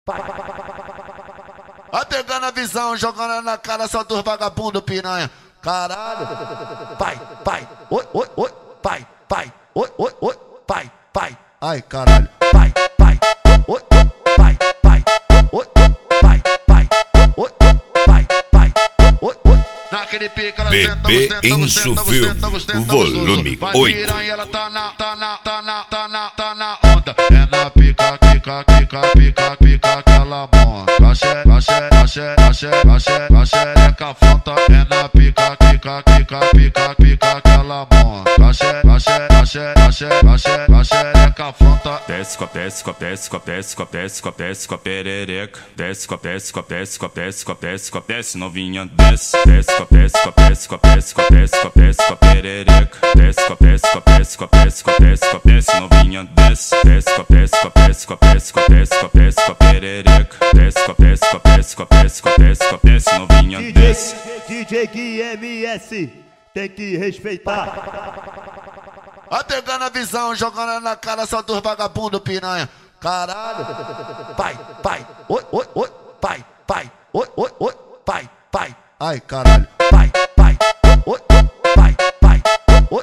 Vai pegando a visão, jogando na cara só dos vagabundo piranha. Caralho. Pai. Oi. Pai. Oi. Pai. Ai, caralho. Pai. Oi. Pai. Oi. Pai. Oi. Naquele pica ela Bebê Insufil, volume 8. Piranha, ela tá na onda. É na pica que ela monta. A xereca afronta. É na pica que ela monta. A xereca afronta. Desce com a perereca. Desce com a desce novinha, desce com a perereca. Desce com a perereca. Desce novinha, desce com a perereca. Desce novinha, desce. DJ Gui MS, tem que respeitar. Vai pegando a visão, jogando na cara só dos vagabundo piranha. Caralho. Pai. Oi. Pai. Oi. Pai. Ai, caralho. Pai. Oi. Pai. Oi.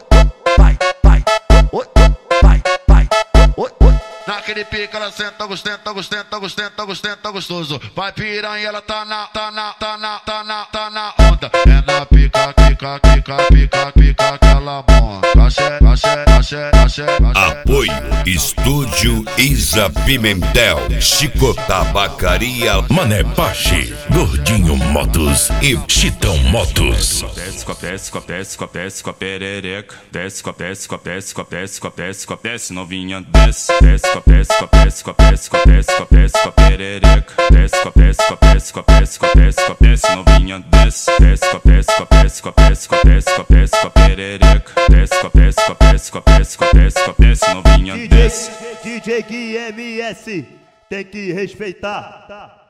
Naquele pica ela senta gostoso. Vai piranha, ela tá na onda. É na pica que ela monta. Apoio Estúdio Isa Pimentel, Chico Tabacaria, Mané Pache, Gordinho Motos e Chitão Motos. Desce com a perereca. Desce com a desce novinha, desce com a perereca. Desce com a desce novinha, desce com a perereca. Desce com a desce novinha, desce. DJ Gui MS, tem que respeitar.